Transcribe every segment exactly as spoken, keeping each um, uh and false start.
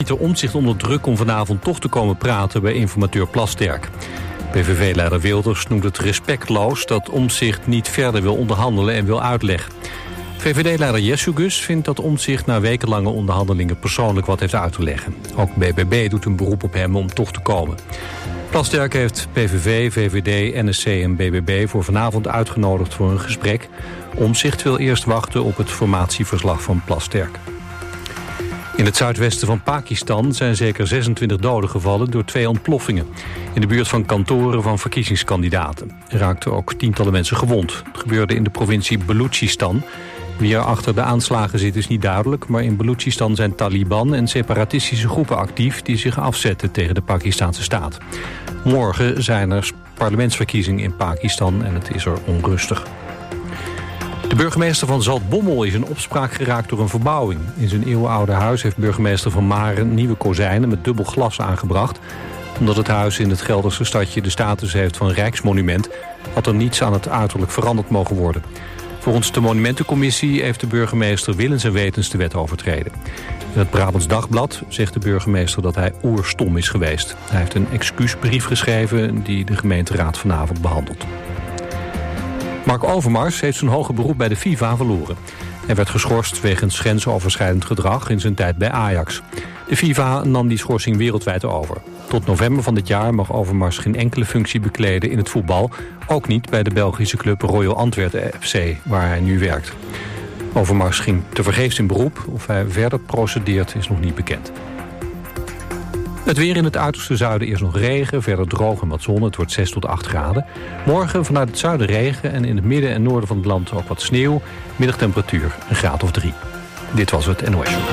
Pieter Omtzigt onder druk om vanavond toch te komen praten bij informateur Plasterk. P V V-leider Wilders noemt het respectloos dat Omtzigt niet verder wil onderhandelen en wil uitleg. V V D-leider Jessugus vindt dat Omtzigt na wekenlange onderhandelingen persoonlijk wat heeft uit te leggen. Ook B B B doet een beroep op hem om toch te komen. Plasterk heeft P V V, V V D, N S C en B B B voor vanavond uitgenodigd voor een gesprek. Omtzigt wil eerst wachten op het formatieverslag van Plasterk. In het zuidwesten van Pakistan zijn zeker zesentwintig doden gevallen door twee ontploffingen. In de buurt van kantoren van verkiezingskandidaten. Er raakten ook tientallen mensen gewond. Het gebeurde in de provincie Balochistan. Wie er achter de aanslagen zit is niet duidelijk, maar in Balochistan zijn Taliban en separatistische groepen actief die zich afzetten tegen de Pakistanse staat. Morgen zijn er parlementsverkiezingen in Pakistan en het is er onrustig. De burgemeester van Zaltbommel is in opspraak geraakt door een verbouwing. In zijn eeuwenoude huis heeft burgemeester Van Maren nieuwe kozijnen met dubbel glas aangebracht. Omdat het huis in het Gelderse stadje de status heeft van rijksmonument, had er niets aan het uiterlijk veranderd mogen worden. Volgens de monumentencommissie heeft de burgemeester willens en wetens de wet overtreden. In het Brabants Dagblad zegt de burgemeester dat hij oerstom is geweest. Hij heeft een excuusbrief geschreven die de gemeenteraad vanavond behandelt. Mark Overmars heeft zijn hoge beroep bij de FIFA verloren. Hij werd geschorst wegens grensoverschrijdend gedrag in zijn tijd bij Ajax. De FIFA nam die schorsing wereldwijd over. Tot november van dit jaar mag Overmars geen enkele functie bekleden in het voetbal. Ook niet bij de Belgische club Royal Antwerpen F C, waar hij nu werkt. Overmars ging tevergeefs in beroep. Of hij verder procedeert is nog niet bekend. Het weer in het uiterste zuiden eerst nog regen, verder droog en wat zon. Het wordt zes tot acht graden. Morgen vanuit het zuiden regen en in het midden en noorden van het land ook wat sneeuw. Middagtemperatuur een graad of drie. Dit was het N O S Journaal.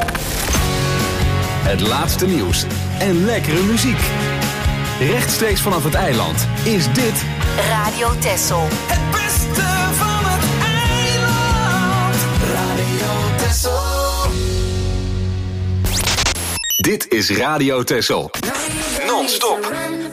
Het laatste nieuws en lekkere muziek. Rechtstreeks vanaf het eiland is dit Radio Texel. Het beste van het eiland. Radio Texel. Dit is Radio Texel. Non-stop.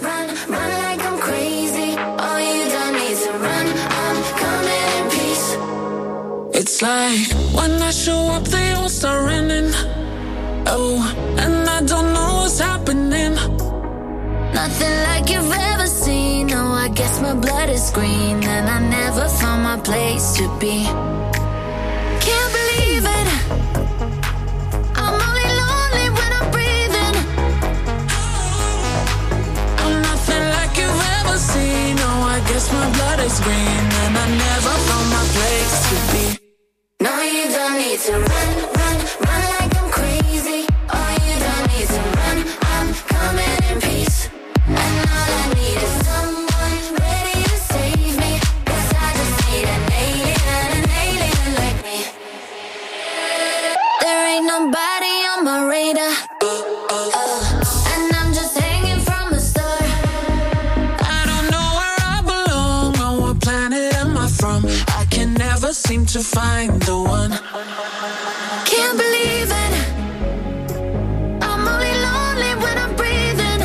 It's like when I show up, they all start running. Oh, and I don't know what's happening. Nothing like you've ever seen. No, I guess my blood is green, and I never found my place to be. Can't believe it. I'm only lonely when I'm breathing. I'm nothing like you've ever seen. No, I guess my blood is green, and I never found my place to be. No, you don't need to run, run, run like I'm crazy. Oh, you don't need to run. I'm coming in peace. And all I need is someone ready to save me. 'Cause I just need an alien, an alien like me. There ain't nobody on my radar. Oh, and I'm just hanging from a star. I don't know where I belong, on what planet am I from? I can never seem to find the one. Can't believe it. I'm only lonely when I'm breathing.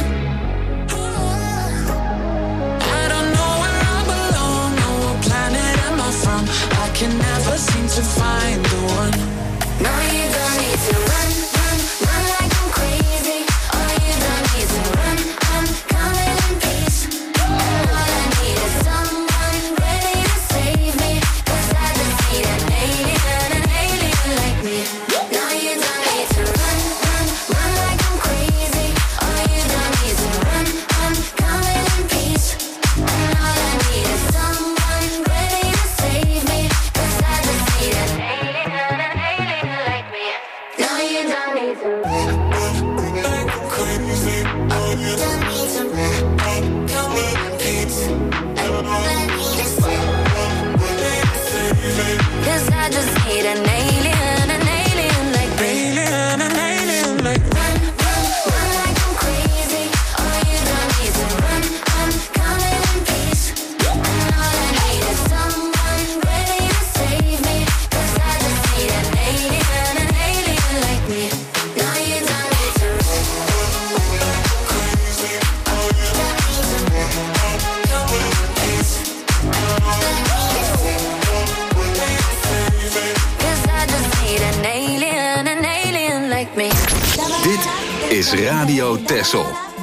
I don't know where I belong, on what planet am I from? I can never seem to find the one. No, you don't need to run, run, run like I'm crazy. Oh, you don't need to run. I'm coming in peace. And all I need is someone ready to save me. 'Cause I just need an alien, an alien like me. No, you don't need to run, run, run like I'm crazy. Oh, you don't need to run. I'm coming in peace. And all I need is someone ready to save me. 'Cause I just need an alien, an alien like me. No, you don't need to run. Crazy, Oh, you don't need to run. Coming in peace. And all I need is someone ready to save me. 'Cause I just need an alien, an alien like me. alien, an alien like Run, run, run like I'm crazy. Oh, you don't need to run. I'm coming in peace. And all I need is someone ready to save me. 'Cause I just need an alien, an alien like me. No, you don't is Radio Texel.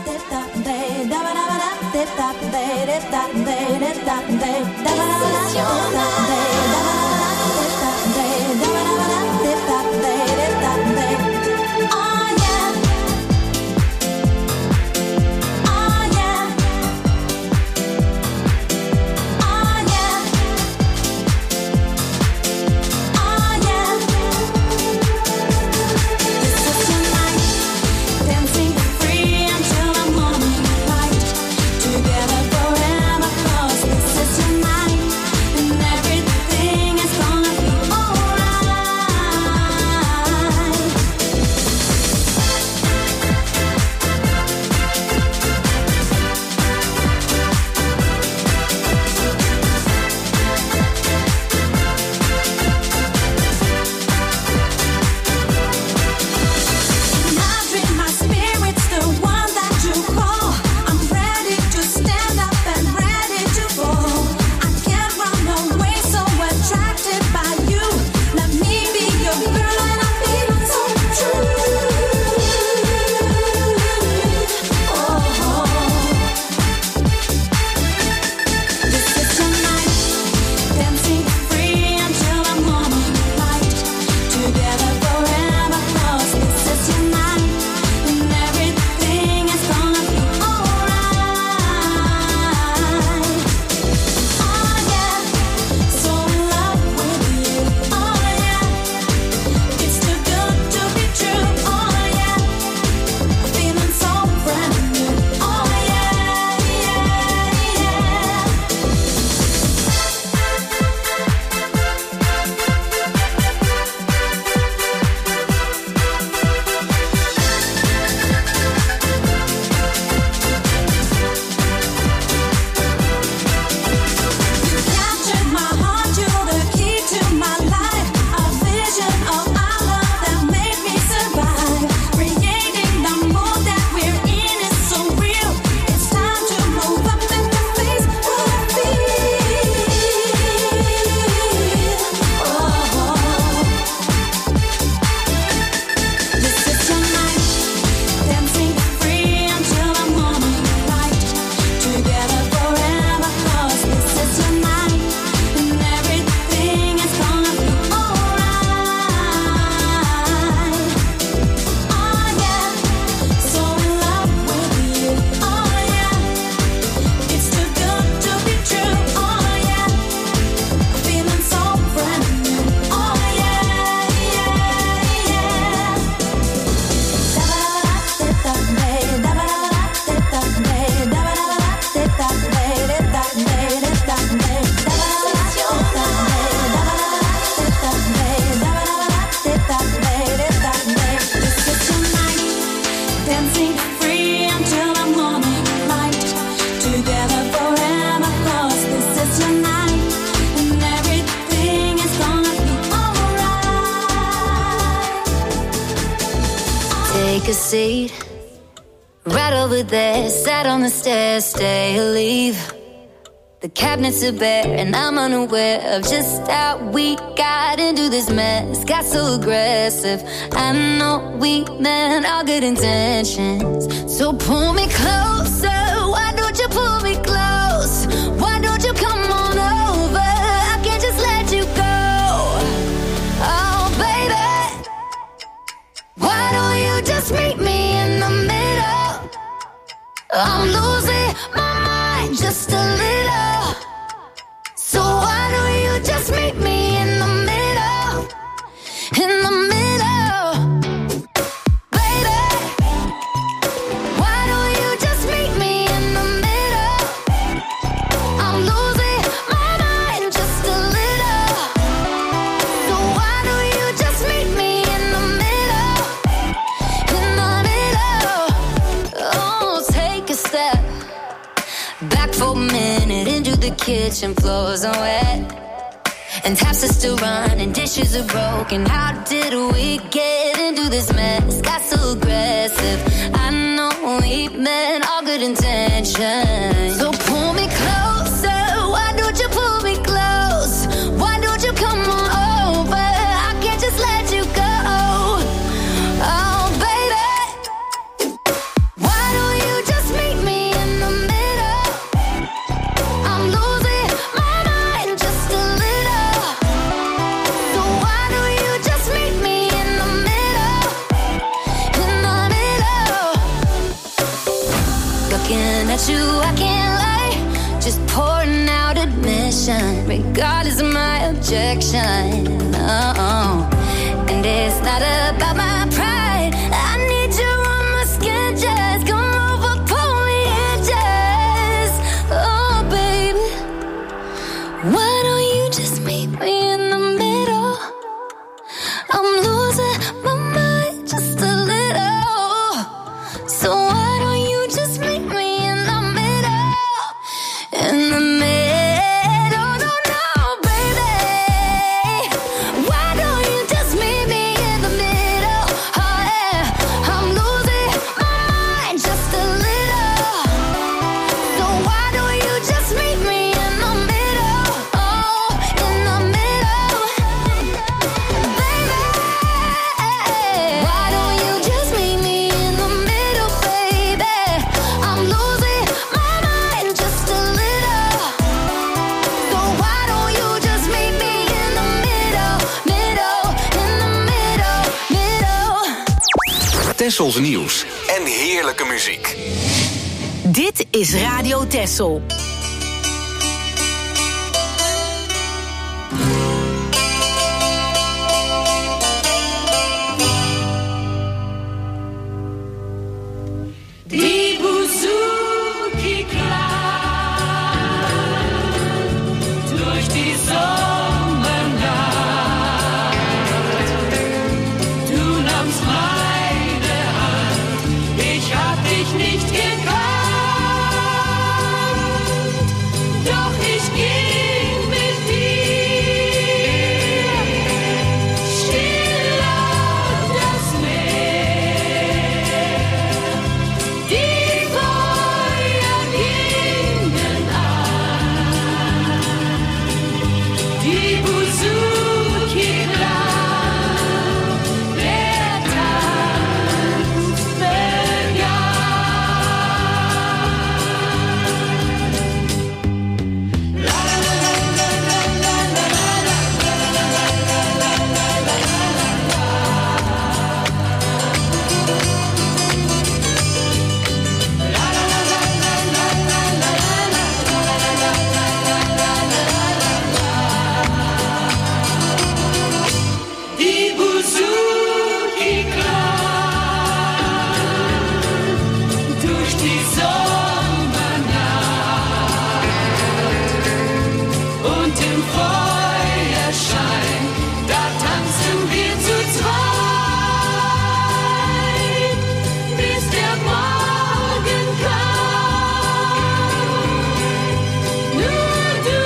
Take a seat right over there, sat on the stairs, stay or leave. The cabinets are bare and I'm unaware of just how we got into this mess. Got so aggressive, I know we meant all good intentions. So pull me closer, why don't you pull me close? Why don't you come on over, I can't just let you go. Oh baby, why don't you just meet me in the middle? I'm losing my mind just a little. So why don't you just meet me in the middle? In the middle, baby. Why don't you just meet me in the middle? I'm losing my mind just a little. So why don't you just meet me in the middle? In the middle. Oh, take a step back for a minute into the kitchen, floors are wet and taps are still running, dishes are broken. How did we get into this mess? Got so aggressive, I know we meant all good intentions. So pull me closer, why don't you pull me close? Why don't you come on over, I can't just let you go. Oh baby, at you, I can't lie. Just pouring out admission, regardless of my objection. Oh, and it's not about my pride. I need you on my skin, just come over, pull me in, just. Oh, baby, why don't you just meet me in the middle? I'm losing my mind just a little. So why don't you just meet me in the middle? In the middle, no, no, baby. Why don't you just meet me in the middle? Oh, yeah. I'm losing my mind just a little. So why don't you just meet me in the middle? Oh, in the middle, baby. Why don't you just meet me in the middle, baby? I'm losing my mind just a little. So why don't you just meet me in the middle, middle, in the middle, middle. Tessels nieuws en heerlijke muziek. Dit is Radio Tessel. Die Buzuki klang durch die Sommernacht. Du nahmst meine Hand, ich hab dich nicht gekannt. Doch ich ging mit dir still auf das Meer. Die Feuer gingen an, die Buzuki klang, der Tanz begann. La la la la la la la Die Buzuki klang durch die Sommernacht und im Feuerschein, da tanzen wir zu zweit, bis der Morgen kam. Nur du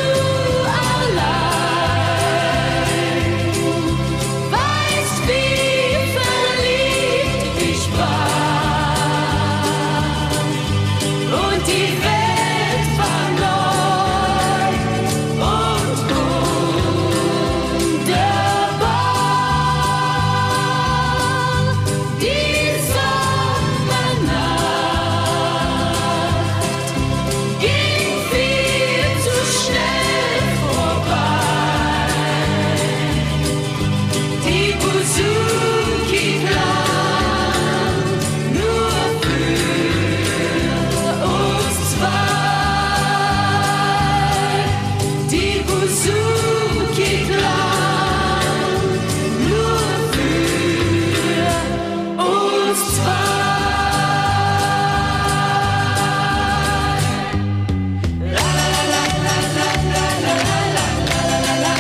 allein weißt, wie verliebt ich war. Und die Welt war neu und wunderbar. Die Sommernacht ging viel zu schnell vorbei. Die Buzuki klang nur für uns zwei. Die Buzuki klang nur für uns zwei. La la la la la la la la la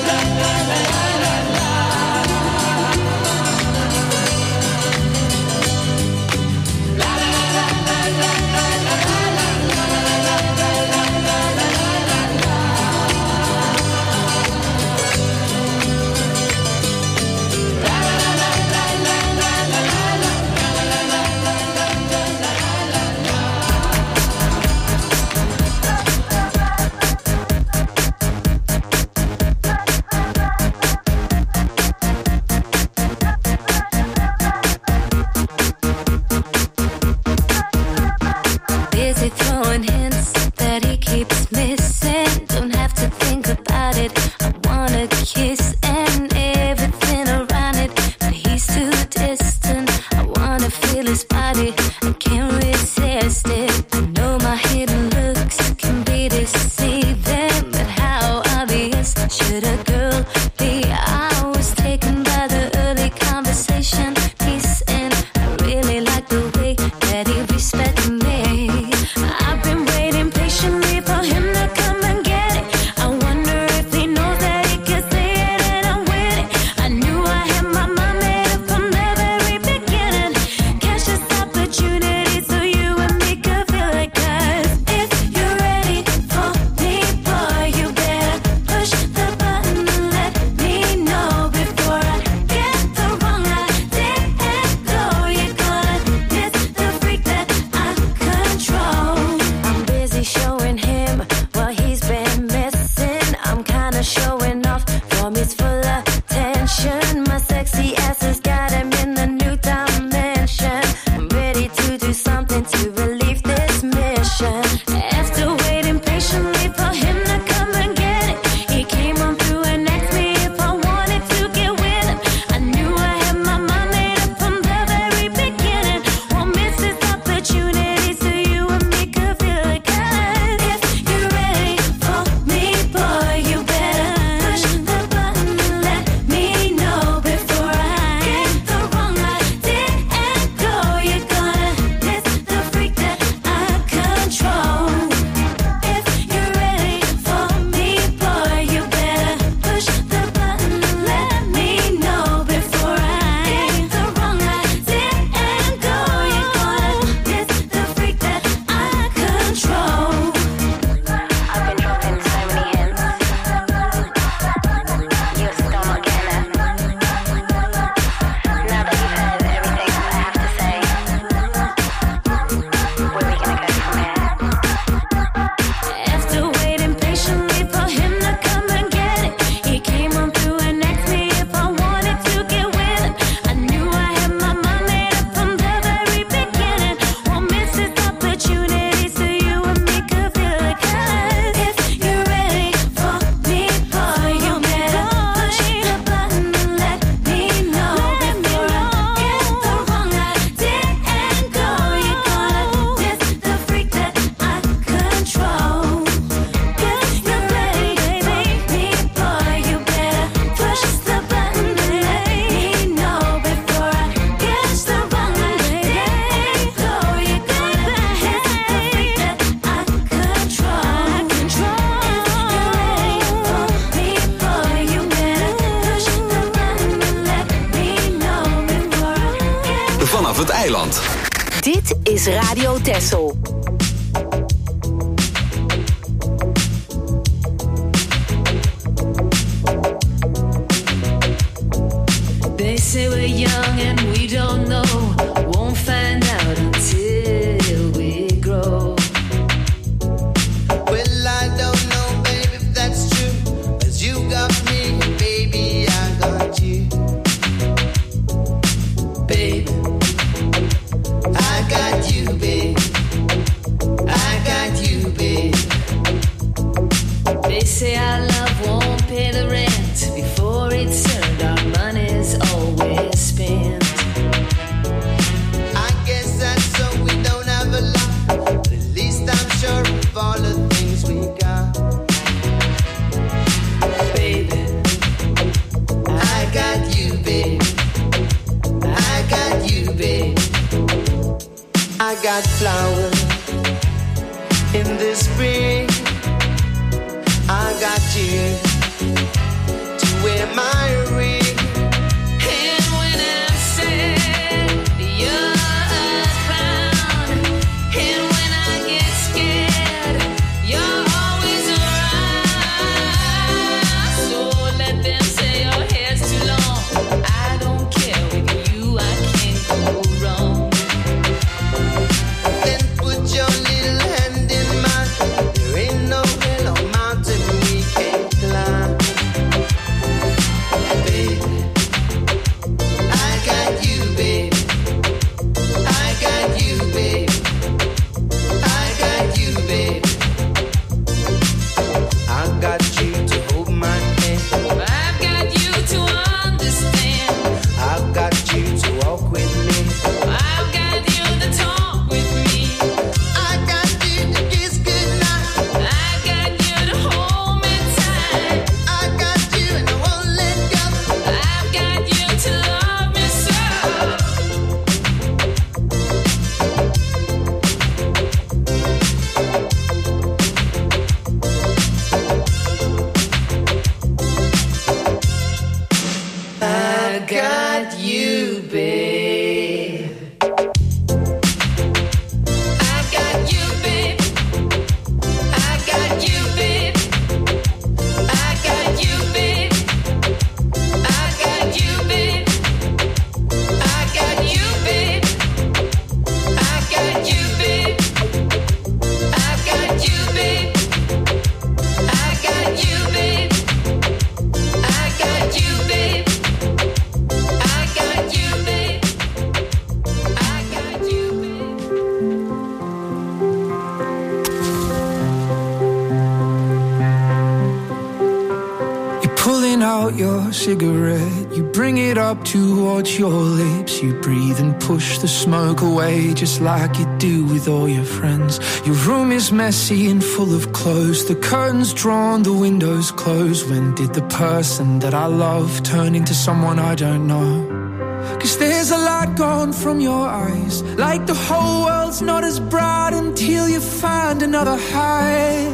Busy throwing hints that he keeps missing. Don't have to think about it. I wanna kiss and everything around it, but he's too distant. I wanna feel his body. I can't resist it. I know my Eiland. Dit is Radio Texel. They say we're young and we don't know. Won't find out until we grow. Well, I don't know, baby, if that's true. 'Cause you got me, baby, I got you. Baby, I got you, baby. I got you, baby. They say our love won't pay the rent before it's earned. Our money's always spent. I guess that's so we don't have a lot. But at least I'm sure of all the things we got. Baby, I got you, baby. I got you, baby. I got flowers in the spring. I got you to wear my ring. And when I'm sad, you're a clown. And when I get scared, you're always around. So let them say your hair's too long. I don't care, with you I can't go wrong. Then put your little hand in mine. There ain't no hill or mountain we can't climb. Baby, I got you, baby. I got you, baby. I got you, baby. I got you to hold my hand. I've got you to understand. I've got you to walk with me. I've got you to talk with me. I got you to kiss goodnight. I've got you to hold me tight. I got you and I won't let go. I've got you to love me so. I got you, babe. I got you, babe. I got you, babe. I got you, babe. I got you, babe. I got you, babe. I got you, babe. I got you, babe. I got you, babe. I got you, babe. I got you, babe. I got you, babe. You're pulling out your cigarette. You bring it up towards your lips. You breathe and push the smoke away, just like you do with all your friends. Your room is messy and full of clothes. The curtains drawn, the windows closed. When did the person that I love turn into someone I don't know? 'Cause there's a light gone from your eyes, like the whole world's not as bright until you find another high.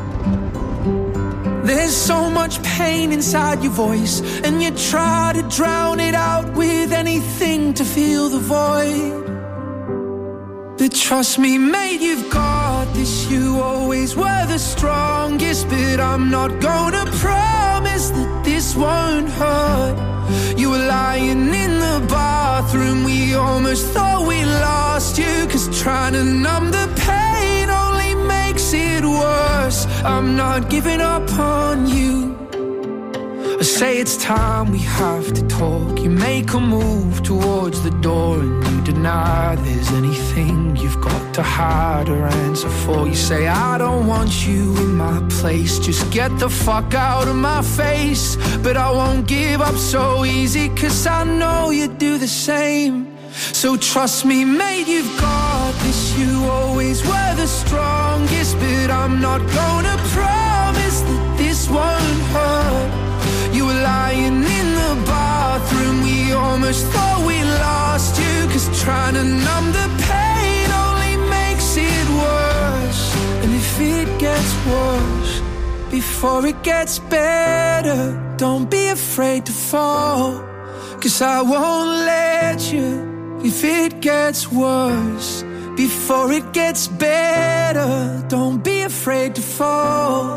There's so much pain inside your voice, and you try to drown it out with anything to fill the void. But trust me, mate, you've got this. You always were the strongest, but I'm not gonna promise that this won't hurt. You were lying in the bathroom, we almost thought we lost you. 'Cause trying to numb the pain only makes it worse. I'm not giving up on you. I say it's time we have to talk. You make a move towards the door and you deny there's anything you've got to hide or answer for. You say I don't want you in my place, just get the fuck out of my face. But I won't give up so easy, 'cause I know you do the same. So trust me, mate, you've got this. You always were the strongest, but I'm not gonna promise that this won't hurt. You were lying in the bathroom, we almost thought we lost you. 'Cause trying to numb the pain only makes it worse. And if it gets worse before it gets better, don't be afraid to fall. 'Cause I won't let you if it gets worse before it gets better. Don't be afraid to fall.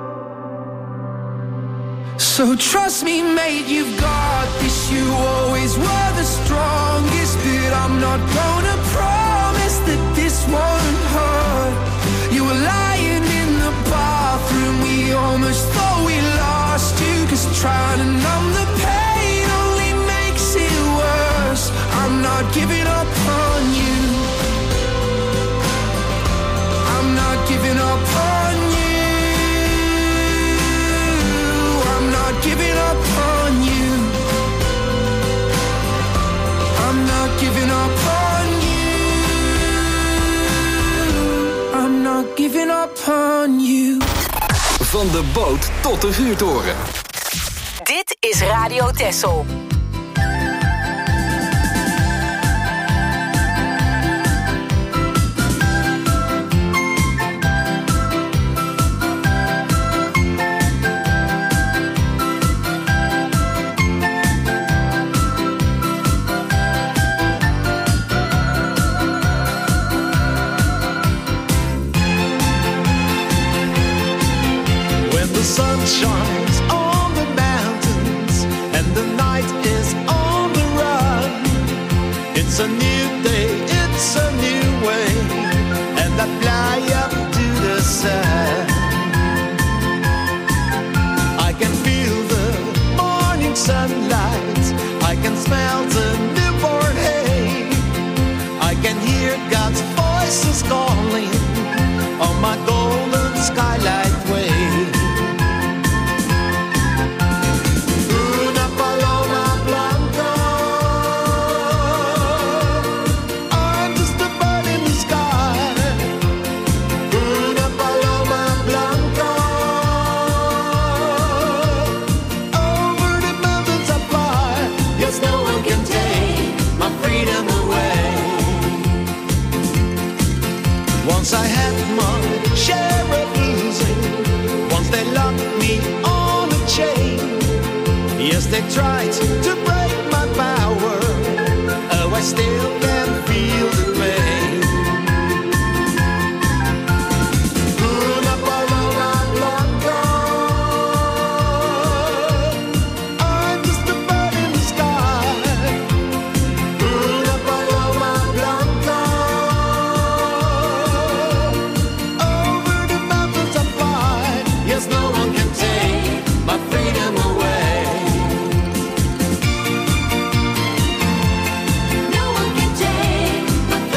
So trust me, mate, you've got this. You always were the strongest, but I'm not gonna promise that this won't hurt. You were lying in the bathroom, we almost thought we lost you, 'cause trying to numb the pain only makes it worse. I'm not giving up on you. I'm not giving up on you. I'm not giving up on you. I'm not giving up on you. I'm not giving up on you. Van de boot tot de vuurtoren. Dit is Radio Texel. The sun shines on the mountains and the night is on the run. It's a new day, it's a new way, and I fly up to the sun. I can feel the morning sunlight, I can smell the newborn hay, I can hear God's voices calling on my golden skylight way. Once I had my share of losing, once they locked me on a chain. Yes, they tried to break my power, oh, I still can feel the pain. Una paloma blanca, I'm just a bird in the sky. Una paloma blanca, yes, no one can take my freedom away. No one can take my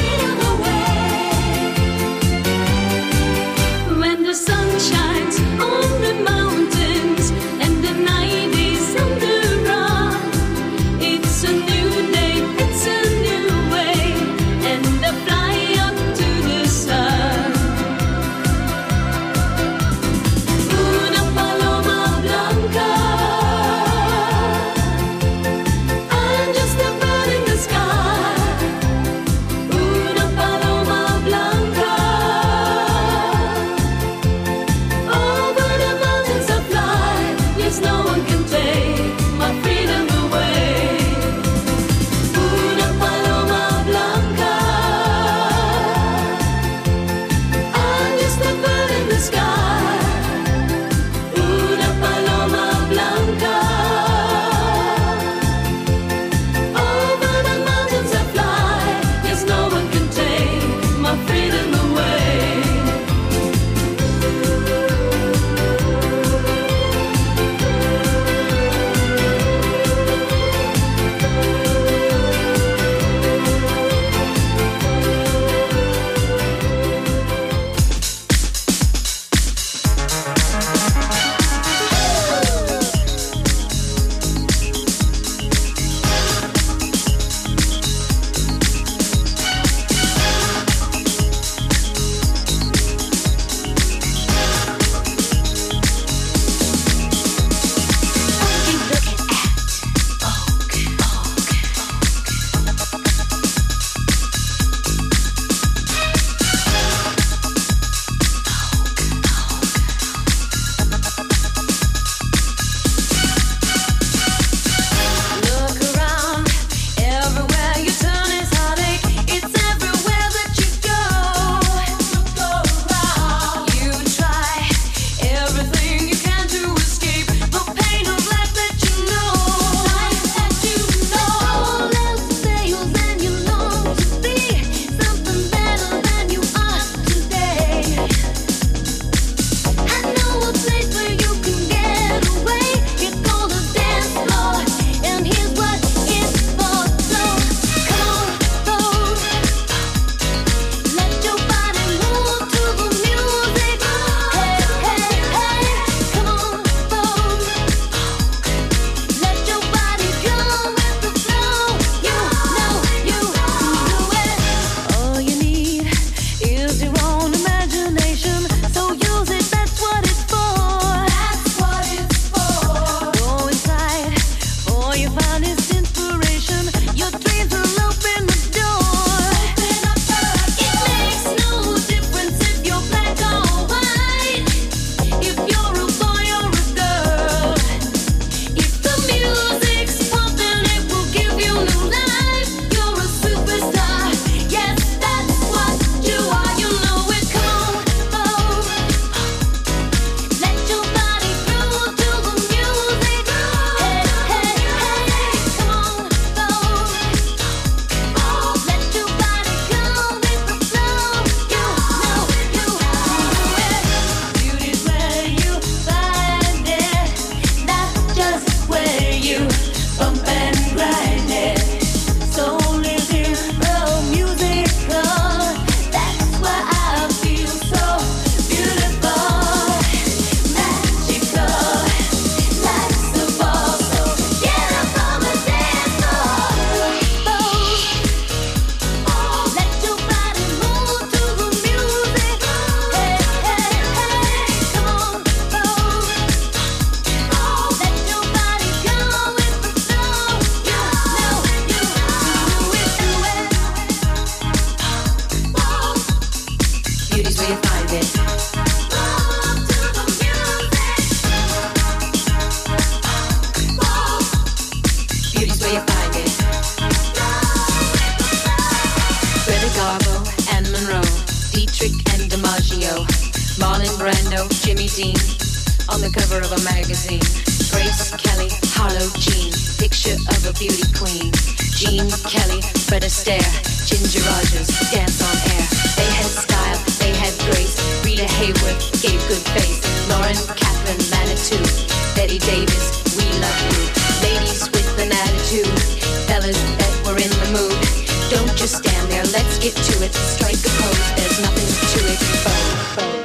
Dietrich and DiMaggio, Marlon Brando, Jimmy Dean, on the cover of a magazine. Grace Kelly, Harlow Jean, picture of a beauty queen. Jean Kelly, Fred Astaire, Ginger Rogers, dance on air. They had style, they had grace. Rita Hayworth gave good face. Lauren Catherine Manitou, Betty Davis, we love you. Ladies with an attitude, fellas that were in the mood. Don't just stand there, let's get to it. Strike a pose, there's nothing to it. Vogue, vogue.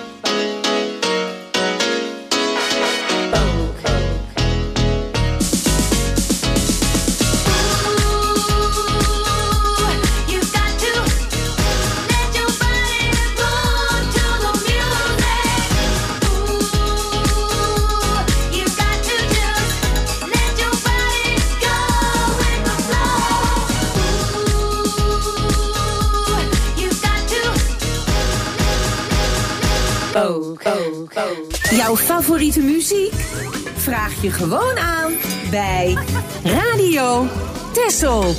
Jouw favoriete muziek? Vraag je gewoon aan bij Radio Tessel.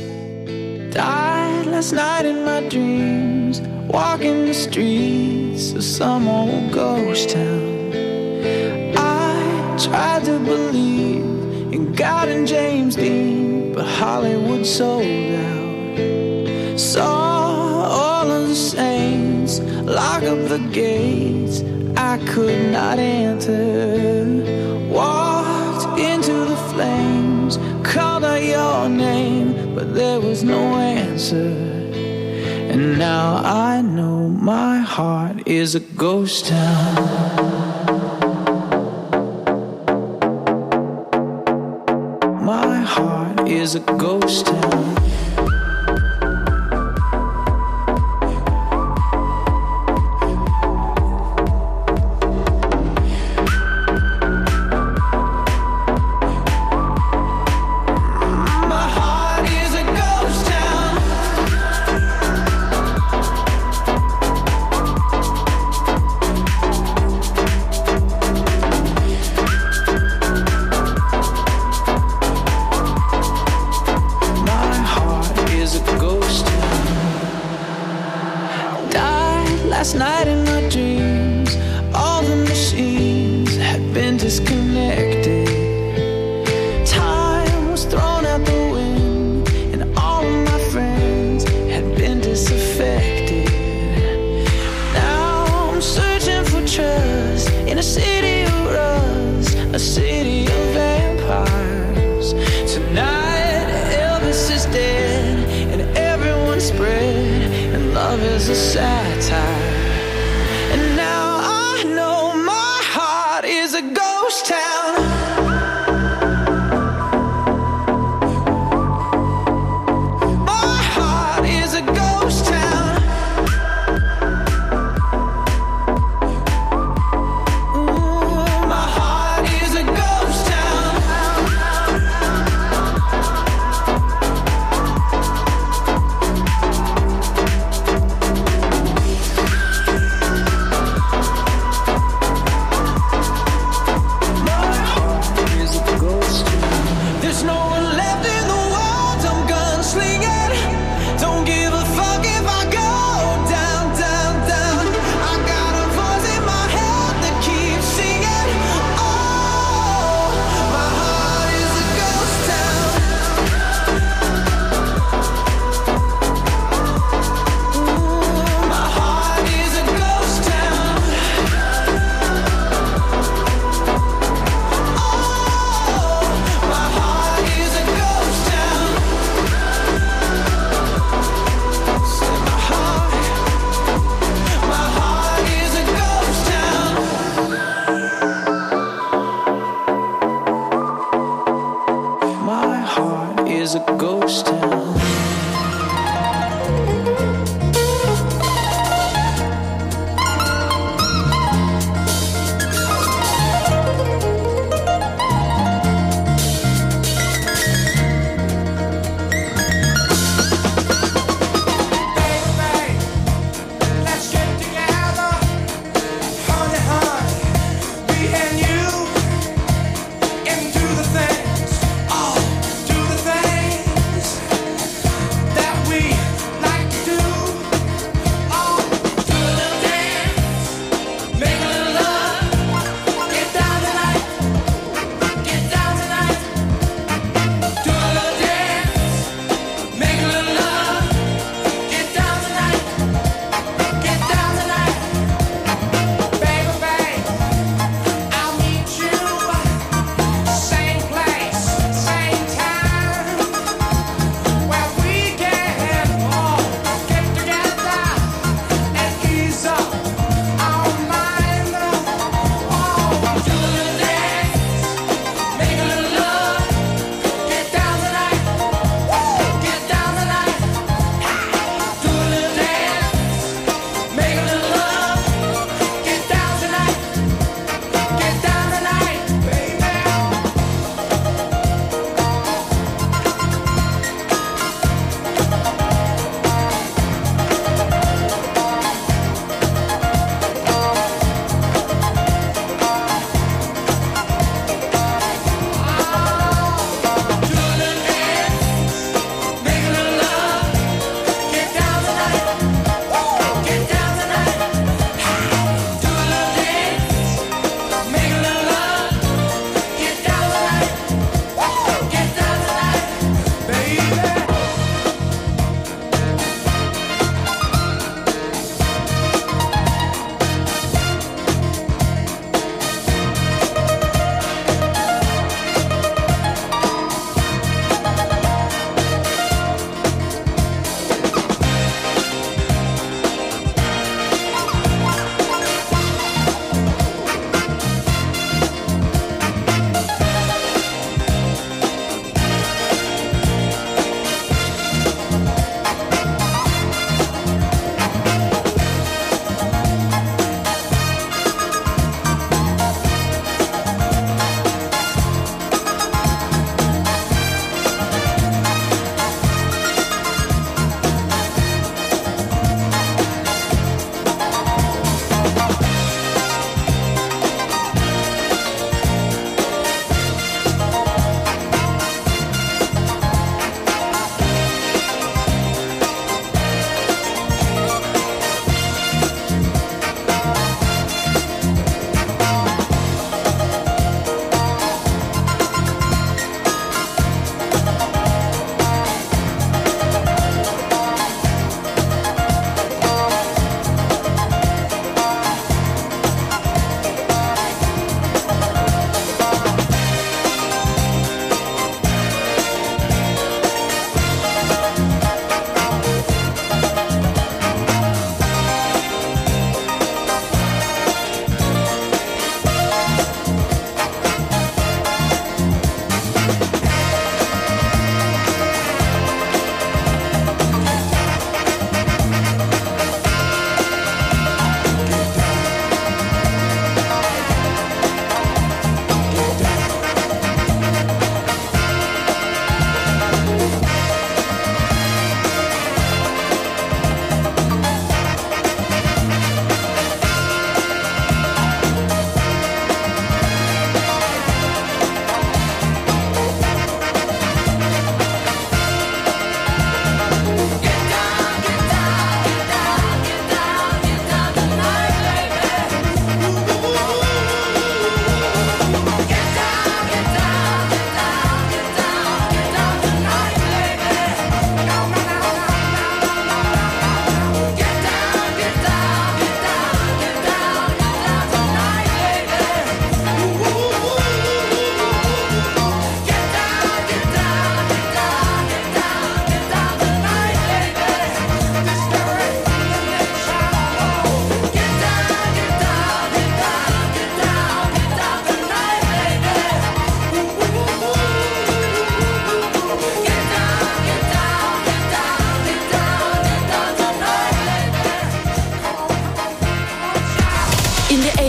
Died last night in my dreams, walking the streets of some old ghost town. I tried to believe in God and James Dean, but Hollywood sold out. Saw all of the saints lock up the gates I could not enter. Walked into the flames, called out your name, but there was no answer. And now I know my heart is a ghost town. My heart is a ghost town. My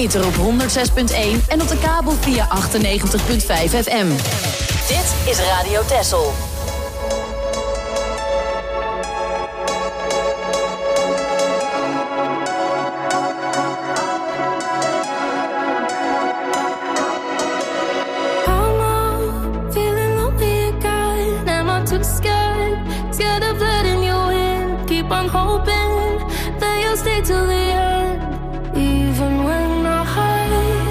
ether op honderd zes punt één en op de kabel via achtennegentig punt vijf F M. Dit is Radio Texel. Till the end, even when I hide.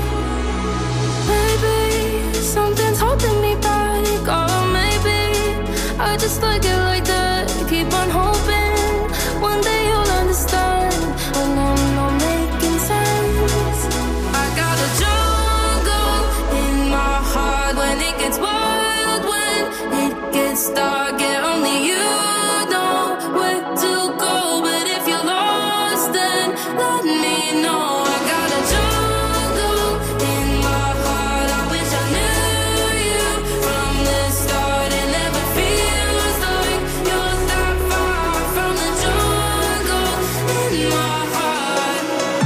Maybe something's holding me back, or maybe I just like it like that. Keep on hoping one day you'll understand when I'm not making sense. I got a jungle in my heart when it gets wild, when it gets dark, yeah, only you know where to go. But if you're lost, then let me know. I got a jungle in my heart. I wish I knew you from the start. It never feels like you're that far from the jungle in my heart.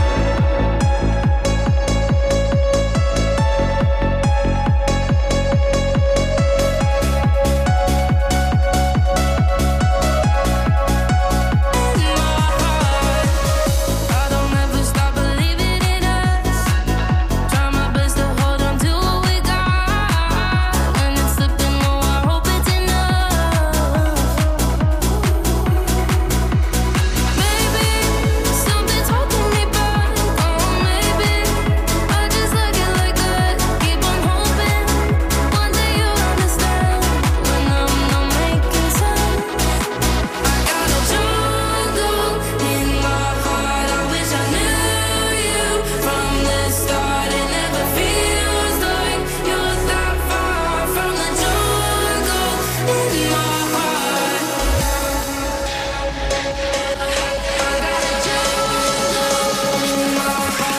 I don't ever stop believing in us. Try my best to hold on to what we got. When it's slipping, oh, I hope it's enough. Maybe something's holding me back. Oh, maybe I just like it like that. Keep on hoping one day you'll understand when I'm not making sense. I got a jungle in my heart. I wish I knew you from the start. It never feels like you're that far from the jungle in my heart. I got a jungle in my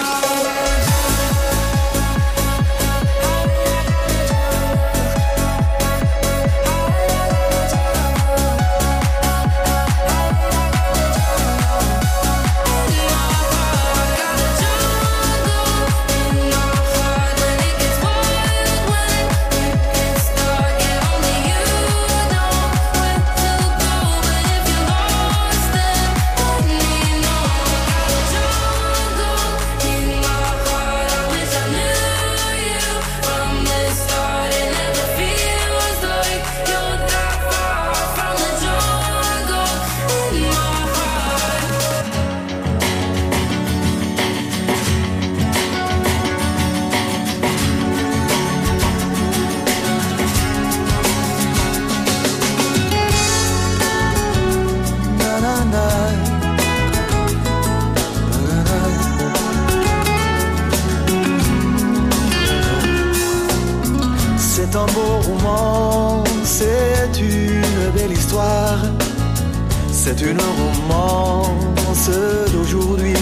C'est un beau roman, c'est une belle histoire. C'est une romance d'aujourd'hui.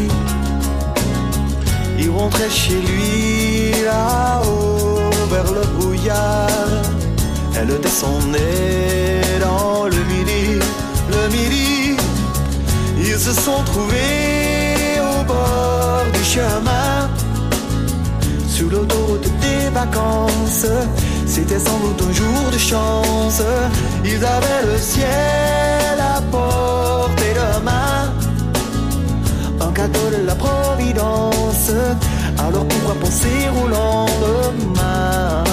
Il rentrait chez lui là-haut vers le brouillard. Elle descendait dans le midi, le midi. Ils se sont trouvés au bord du chemin, sur l'autoroute des vacances. C'était sans doute un jour de chance. Ils avaient le ciel à portée de main, un cadeau de la Providence. Alors pourquoi penser au lendemain?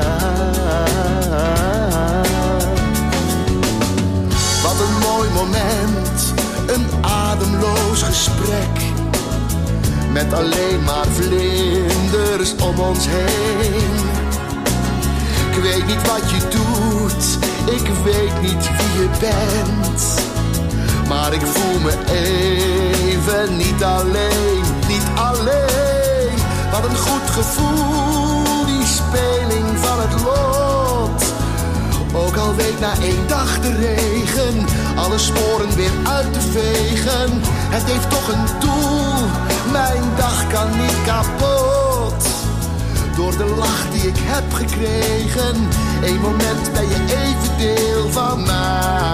Wat een mooi moment, een ademloos gesprek, met alleen maar vlinders om ons heen. Ik weet niet wat je doet, ik weet niet wie je bent, maar ik voel me even niet alleen, niet alleen. Wat een goed gevoel, die speling van het lot. Ook al weet na één dag de regen alle sporen weer uit te vegen. Het heeft toch een doel, mijn dag kan niet kapot. Door de lach die ik heb gekregen, één moment ben je even deel van mij.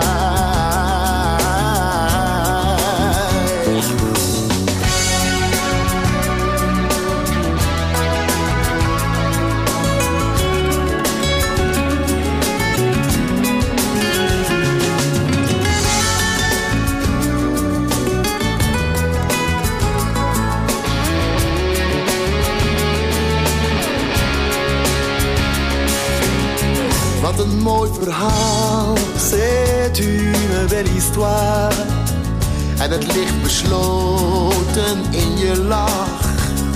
verhaal, c'est une belle histoire. En het ligt besloten in je lach.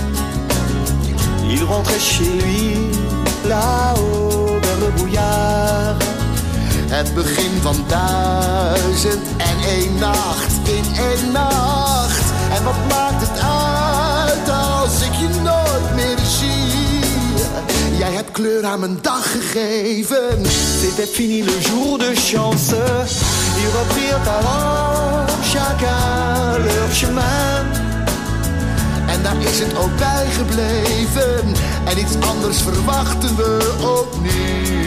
Il rentrait chez lui, là-haut vers le brouillard. Het begin van duizend en één nacht in één nacht. En wat maakt het uit als ik je nooit meer zie? Jij hebt kleur aan mijn dag gegeven. C'était fini le jour de chance. Ils reprirent alors chacun leur chemin. En daar is het ook bij gebleven. En iets anders verwachten we ook niet.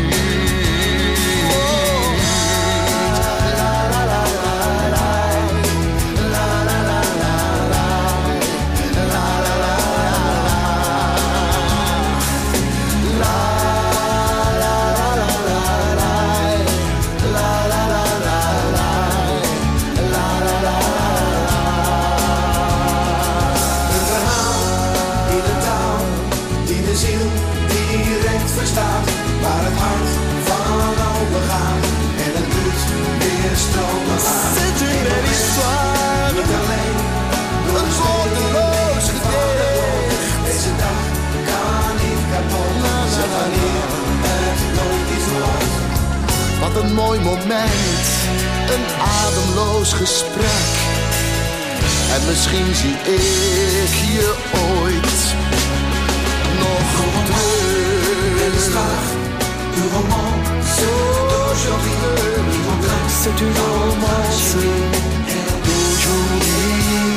Waar het hart van overgaat en het bloed weer stromen gaat. C'est une belle histoire. Niet alleen door een woordeloos gedicht. Deze dag kan niet kapot zijn wanneer het nooit iets wordt. Wat een mooi moment, een ademloos gesprek. En misschien zie ik je ooit nog terug. Du romance d'aujourd'hui, c'est une romance d'aujourd'hui.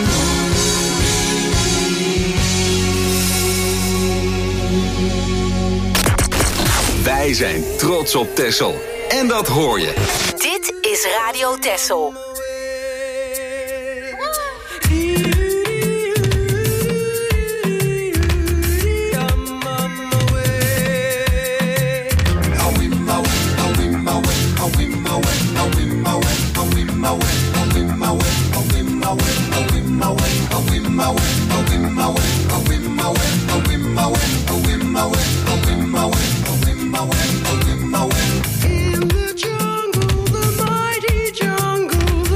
Wij zijn trots op Texel. En dat hoor je. Dit is Radio Texel. In the jungle, the mighty jungle,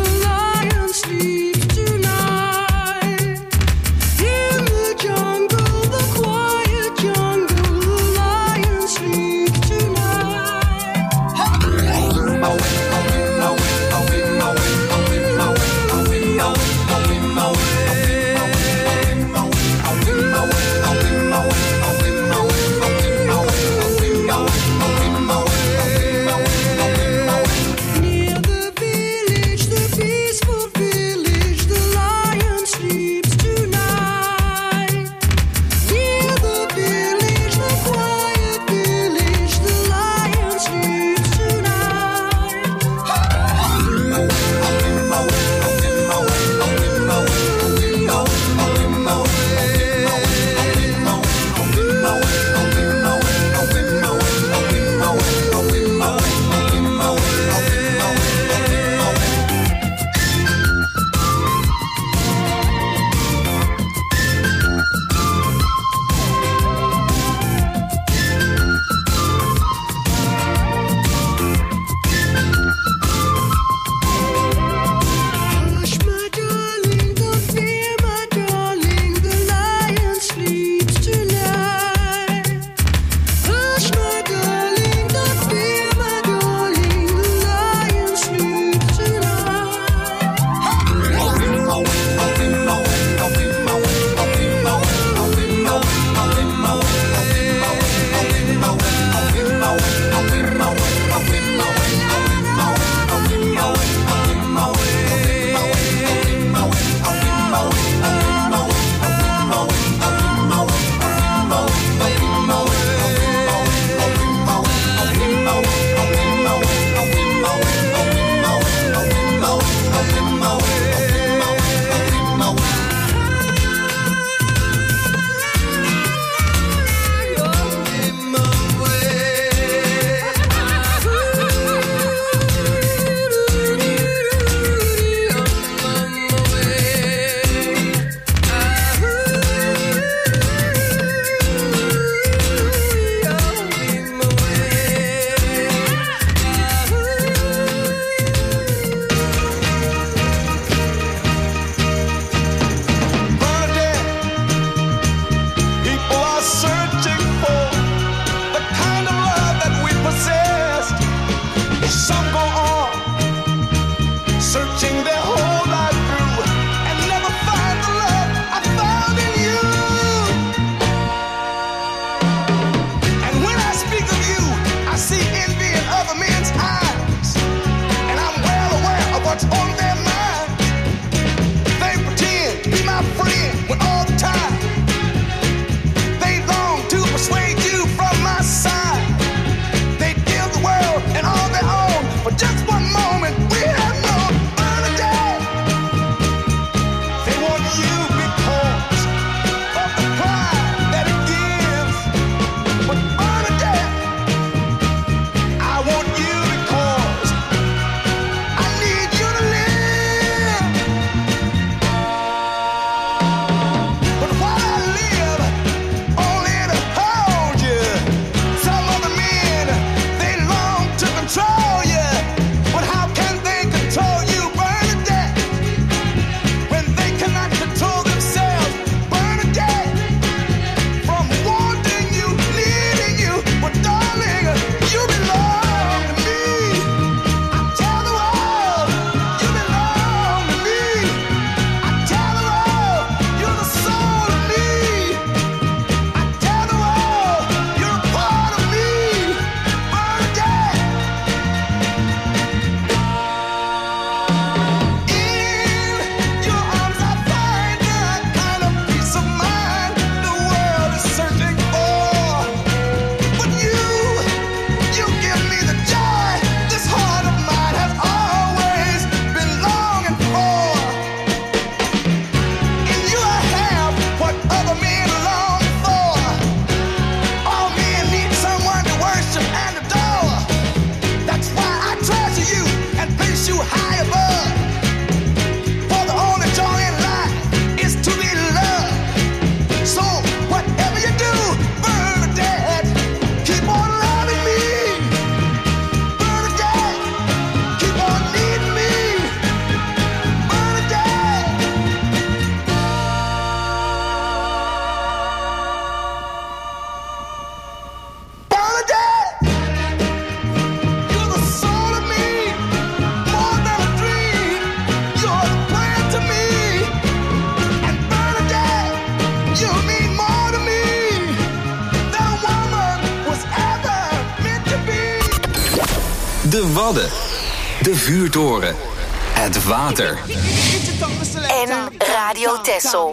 De Wadden. De vuurtoren. Het water. En Radio Texel.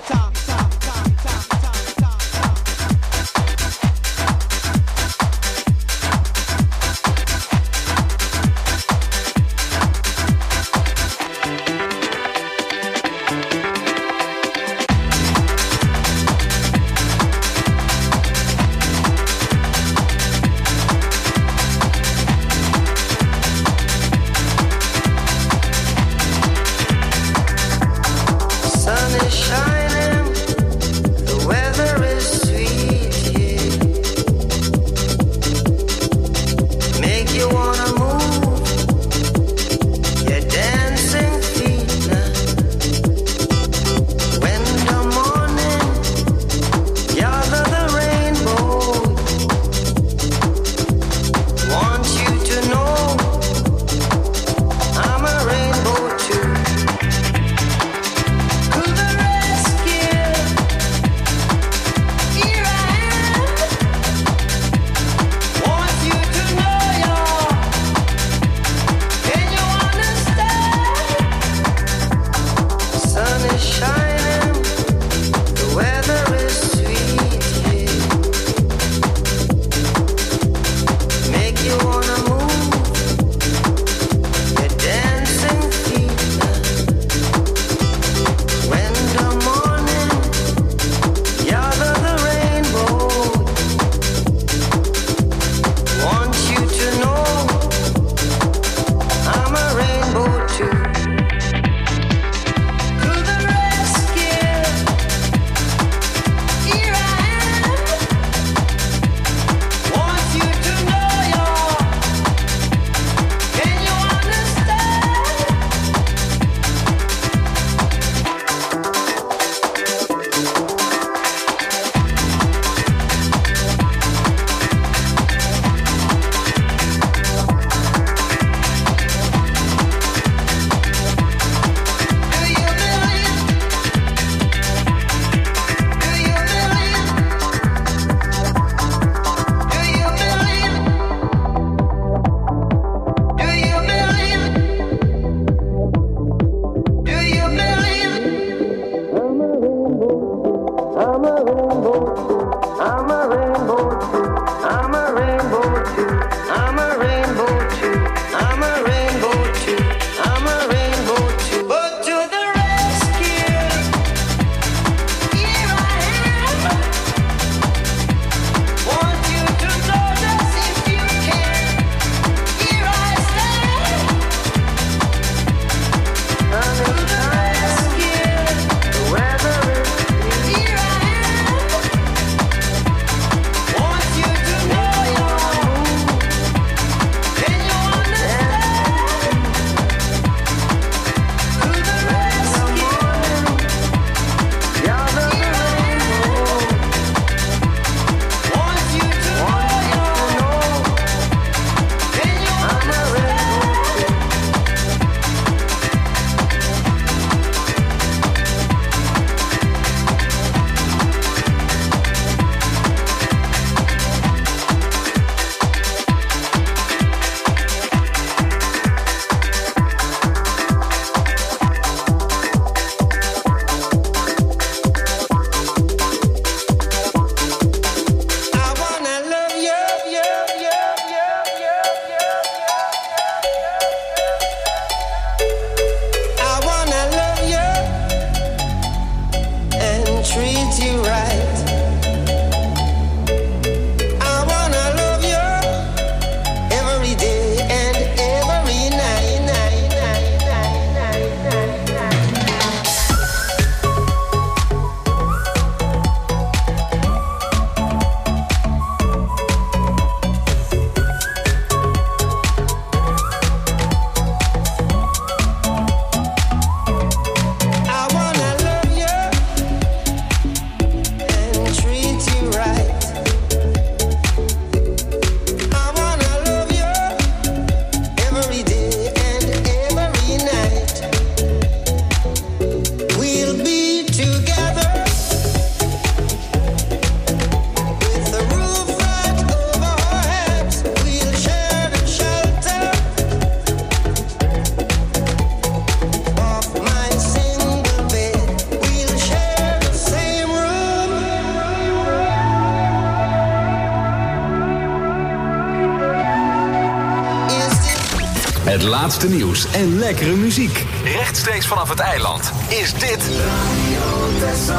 Het laatste nieuws en lekkere muziek. Rechtstreeks vanaf het eiland is dit Radio Texel.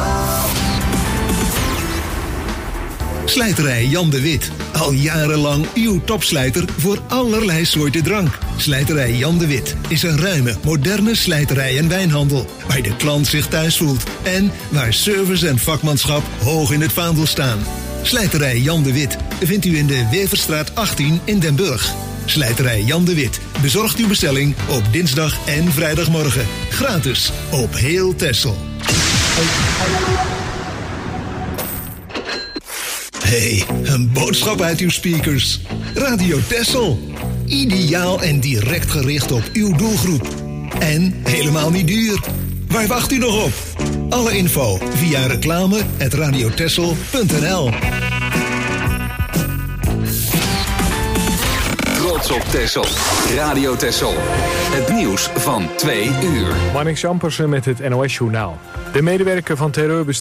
Slijterij Jan de Wit. Al jarenlang uw topslijter voor allerlei soorten drank. Slijterij Jan de Wit is een ruime, moderne slijterij en wijnhandel. Waar de klant zich thuis voelt. En waar service en vakmanschap hoog in het vaandel staan. Slijterij Jan de Wit vindt u in de Weverstraat achttien in Den Burg. Slijterij Jan de Wit bezorgt uw bestelling op dinsdag en vrijdagmorgen. Gratis op heel Texel. Hey, een boodschap uit uw speakers. Radio Texel. Ideaal en direct gericht op uw doelgroep. En helemaal niet duur. Waar wacht u nog op? Alle info via reclame at radiotexel punt n l. Trots op Texel. Radio Texel. Het nieuws van twee uur. Marnix Ampersen met het N O S-journaal. De medewerker van terreurbestrijding